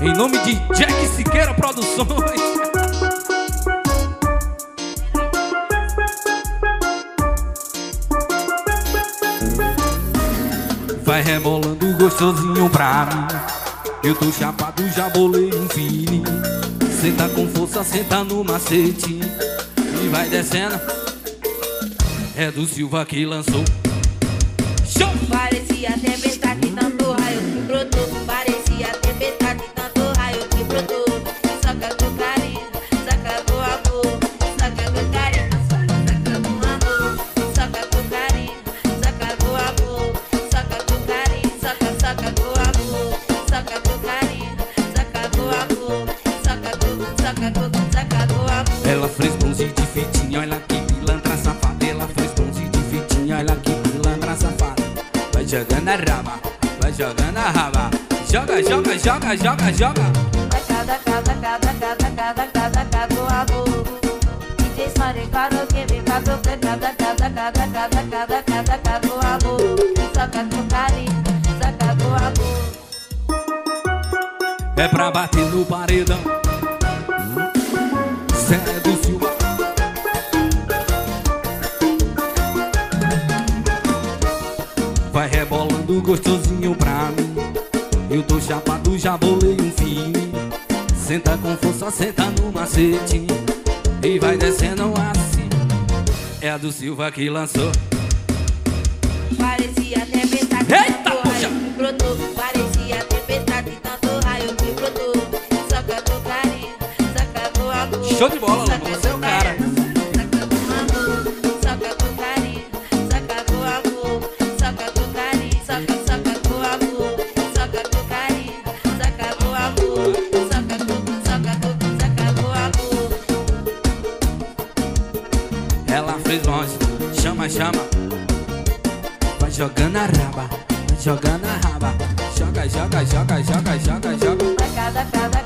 Em nome de Jack Siqueira Produções. Vai rebolando gostosinho pra mim. Eu tô chapado, já bolei um fininho. Senta com força, senta no macete e vai descendo. É do Silva que lançou. Show! Parecia tempestade, tanto raio que brotou. Parecia tempestade, tanto raio que brotou. Saca com carinho, saca com amor. Saca com carinho, saca com amor. Saca com carinho, saca com amor. Saca com carinho, saca com amor. Saca com carinho, saca com amor. Saca com amor. Ela fez bronze de fitinha, olha que pilantra safada. Ela fez bronze de fitinha, olha que pilantra safada. Vai jogando a raba, vai jogando a raba. Joga, joga, joga, joga, joga. Vai cada com amor. DJ Saricado que me casou. Cada com amor. Saca com carinho, saca com amor. É pra bater no paredão. Cê é do Silva. Vai rebolando gostosinho pra mim. Eu tô chapado, já bolei um fio. Senta com força, senta no macete e vai descendo assim. É a do Silva que lançou. Parecia tempestade, Eita, tanto puxa! raio que brotou. Parecia tempestade, tanto raio que brotou. Saca com carinho, saca com amor. Show de bola, Lama, você é o cara. Saca com amor, saca com carinho, saca com amor. Saca com carinho, saca com amor. Saca com carinho, saca com amor. Saca com amor. Ela fez longe, chama, chama. Vai jogando a raba, vai jogando a raba. Joga, joga, joga, joga, joga, joga. Vai cada